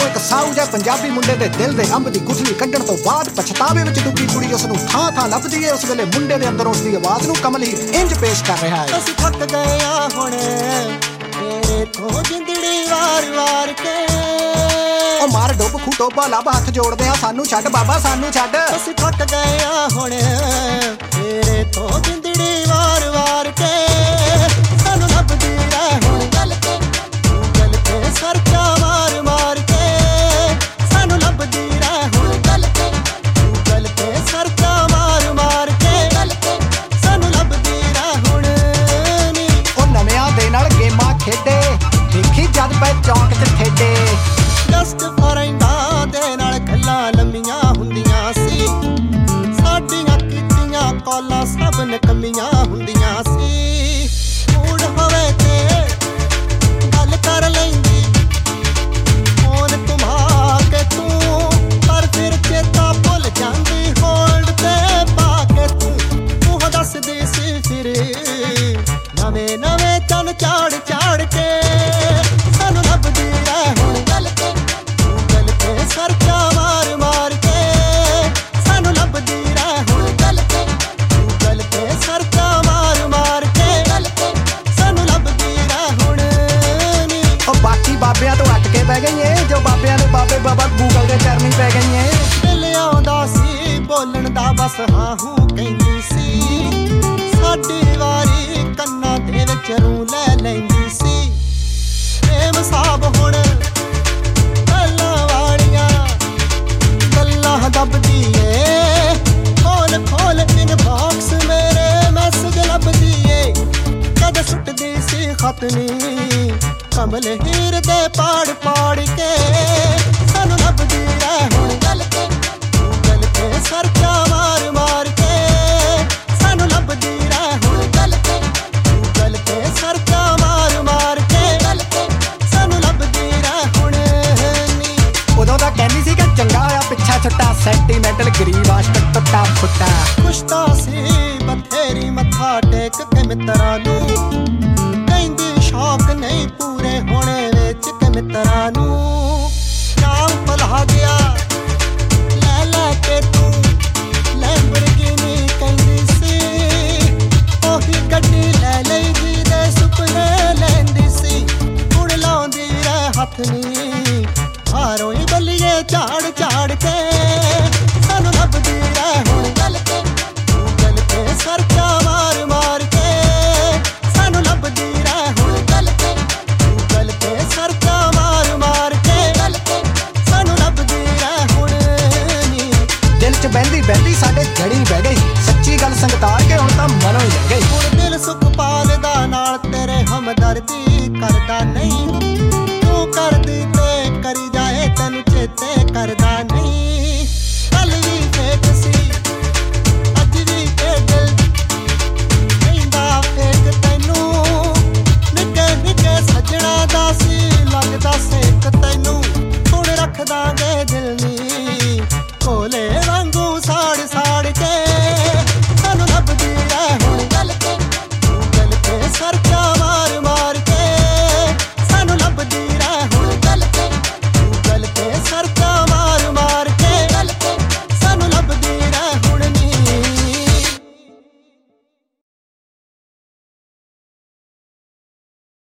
ਇੱਕ ਸਾਊ ਜਿਹਾ ਪੰਜਾਬੀ ਮੁੰਡੇ ਦੇ ਦਿਲ ਦੇ ਅੰਬ ਦੀ ਗੁਠਲੀ ਕੱਢਣ ਤੋਂ ਬਾਅਦ ਪਛਤਾਵੇ ਵਿੱਚ ਡੁੱਬੀ ਕੁੜੀ ਉਸ ਨੂੰ ਥਾਂ ਥਾਂ ਲੱਭਦੀ ਏ। ਉਸ ਵੇਲੇ ਮੁੰਡੇ ਦੇ ਅੰਦਰ ਉਸ ਦੀ ਆਵਾਜ਼ ਨੂੰ ਕਮਲ ਹੀ ਇੰਜ ਪੇਸ਼ ਕਰ ਰਿਹਾ ਹੈ। ਅਸੀਂ ਥੱਕ ਗਏ ਆ ਹੁਣ ਤੇਰੇ ਤੋਂ ਜਿੰਦੜੀ ਵਾਰ ਕੇ। ਉਹ ਮਾਰ ਡੁੱਬ ਖੂ ਟੋਬਾ ਲੱਭ ਹੱਥ ਜੋੜਦੇ ਆ, ਸਾਨੂੰ ਛੱਡ ਬਾਬਾ ਸਾਨੂੰ ਛੱਡ। ਅਸੀਂ ਥੱਕ ਗਏ ਆ ਹੁਣ ਤੇਰੇ ਤੋਂ ਜਿੰਦੜੀ ਵਾਰ ਕੇ। ਸਾਨੂੰ ਲੱਭਦੀ ਰਹਿ ਹੁਣ ਗੱਲ ਤੇ ਸਰਚਾ ਮਾਰ ਕੇ। ਸਾਨੂੰ ਲੱਭਦੀ ਰਹਿ ਹੁਣ ਗੱਲ ਤੇ ਸਰਚਾ ਮਾਰ ਕੇ। ਸਾਨੂੰ ਲੱਭਦੀ ਰਹਿ ਹੁਣ ਨੀ। ਉਹ ਨਵਿਆਂ ਦੇ ਨਾਲ ਗੇਮਾਂ ਖੇਡੇ, ਦੇਖੀ ਜਦ ਪੈ ਚੌਂਕ 'ਚ ਠੇਡੇ। ਜਸਟ ਫਰੈਂਡਾਂ ਦੇ ਨਾਲ ਗੱਲਾਂ ਲੰਮੀਆਂ ਹੁੰਦੀਆਂ ਸੀ, ਸਾਡੀਆਂ ਕੀਤੀਆਂ ਕਾਲਾਂ ਸਭ ਨਕਮੀਆਂ ਹੁੰਦੀਆਂ ਸੀ। ਮੂਡ ਹੋਵੇ ਤੇ ਗੱਲ ਕਰ ਲੈਂਦੀ ਫੋਨ ਘੁਮਾ ਕੇ ਤੂੰ, ਪਰ ਫਿਰ ਚੇਤਾ ਭੁੱਲ ਜਾਂਦੀ ਹੋਲਡ ਤੇ ਪਾ ਕੇ ਤੂੰ ਦੱਸਦੀ ਸੀ ਫਿਰ ਨਵੇਂ ਨਵੇਂ ਚੰਨ ਚਾੜ ਕੇ। ਸਾਨੂੰ ਲੱਭਦੀ ਰਹਿ ਹੁਣ ਗੱਲ ਤੇ ਸਰਚਾ ਮਾਰ ਕੇ। ਸਾਨੂੰ ਲੱਭਦੀ ਰਹਿ ਹੁਣ ਗੱਲ ਤੇ ਸਰਚਾ ਮਾਰ ਕੇ। ਸਾਨੂੰ ਲੱਭਦੀ ਰਹਿ ਹੁਣ ਨੀ। ਉਹ ਬਾਕੀ ਬਾਬਿਆਂ ਤੋਂ ਅੱਟ ਕੇ ਬਹਿ ਗਈ ਏ, ਜੋ ਬਾਬਿਆਂ ਦੇ ਬਾਬੇ ਬਾਬਾ ਗੂਗਲ ਦੇ ਚਰਨੀ ਪੈ ਗਈ ਏ। ਦਿਲ ਆਉਂਦਾ ਸੀ ਬੋਲਣ ਦਾ ਬਸ ਹਾਂ ਹੂੰ ਕਹਿੰਦੀ ਸੀ, ਸਾਡੀ ਵਾਰੀ ਕੰਨਾਂ ਦੇ ਵਿੱਚ ਰੂ ਲੈ ਲੈਂਦੀ ਸੀ। ਪ੍ਰੇਮ ਸਾਬ ਹੁਣ ਗੱਲਾਂ ਵਾਲੀਆਂ ਗੱਲਾਂ ਦੱਬਦੀ ਏ। ਖੋਲ ਇਨਬਾਕਸ ਮੇਰੇ ਮੈਸੇਜ ਲੱਭਦੀ ਏ। ਕਦ ਸੁੱਟਦੀ ਸੀ ਖਤ ਨੀ ਕਮਲ ਹੀਰ ਦੇ ਪਾੜ ਕੇ। ਸਾਨੂੰ ਲੱਭਦੀ ਰਹਿ ਹੁਣ ਗੱਲ ਤੇ ਸਰਚਾ ਮਾਰ ਕੇ। ਸਾਨੂੰ ਲੱਭਦੀ ਰਹਿ ਹੁਣ ਗੱਲ ਤੇ ਸਰਚਾ ਮਾਰ ਕੇ। ਸਾਨੂੰ ਲੱਭਦੀ ਰਹਿ ਹੁਣ ਨੀ। ਉਦੋਂ ਤਾਂ ਕਹਿੰਦੀ ਸੀ ਕਿ ਚੰਗਾ ਹੋਇਆ ਪਿੱਛਾ ਛੁੱਟਾ, ਸੈਂਟੀਮੈਂਟਲ ਗਰੀਬ ਆਸ਼ਕ ਟੁੱਟਾ ਫੁੱਟਾ। ਕੁਛ ਤਾਂ ਸੀ ਬਥੇਰੀ ਮੱਥਾ ਟੇਕ ਕੇ ਮਿੱਤਰਾਂ ਨੂੰ, ਕਹਿੰਦੀ ਸ਼ੌਕ ਨਹੀਂ ਪੂਰੇ ਹੋਣੇ ਵਿੱਚ ਕਿ ਮਿੱਤਰਾਂ ਨੂੰ। ਨਾਮ ਭੁਲਾ ਗਿਆ ਲੈ ਕੇ ਤੂੰ ਲੈਂਬਰਗਿਨੀ ਕਹਿੰਦੀ ਸੀ, ਉਹੀ ਗੱਡੀ ਲੈ ਲਈ ਜਿਹਦੇ ਸੁਪਨੇ ਲੈਂਦੀ ਸੀ। ਹੁਣ ਲਾਉਂਦੀ ਰਹਿ ਹੱਥ ਨੀ ਹਾਰੋਂ ਹੀ ਬੱਲੀਏ ਝਾੜ ਕੇ। ਸਾਨੂੰ ਲੱਭਦੀ ਰਹਿ ਹੁਣ ਗੱਲ ਤੇ ਸਰਚਾ ਮਾਰ ਕੇ। ਸਾਨੂੰ ਲੱਭਦੀ ਰਹਿ ਹੁਣ ਗੱਲ ਤੇ ਸਰਚਾ ਮਾਰ ਕੇ। ਸਾਨੂੰ ਲੱਭਦੀ ਰਹਿ ਹੁਣ ਨੀ। ਦਿਲ 'ਚ ਬਹਿੰਦੀ ਸਾਡੇ ਜੜੀ ਬਹਿ ਗਈ, ਸੱਚੀ ਗੱਲ ਸੰਗਤਾਰ ਕੇ ਹੁਣ ਤਾਂ ਮਨੋਂ ਹੀ ਰਹਿ ਗਈ। ਹੁਣ ਦਿਲ ਸੁਖਪਾਲ ਦਾ ਨਾਲ ਤੇਰੇ ਹਮਦਰਦੀ ਕਰਦਾ ਨਹੀਂ, ਤੂੰ ਕਰਦੀ ਤੇ ਕਰੀ ਜਾਏ ਤੈਨੂੰ ਚੇਤੇ ਕਰਦਾ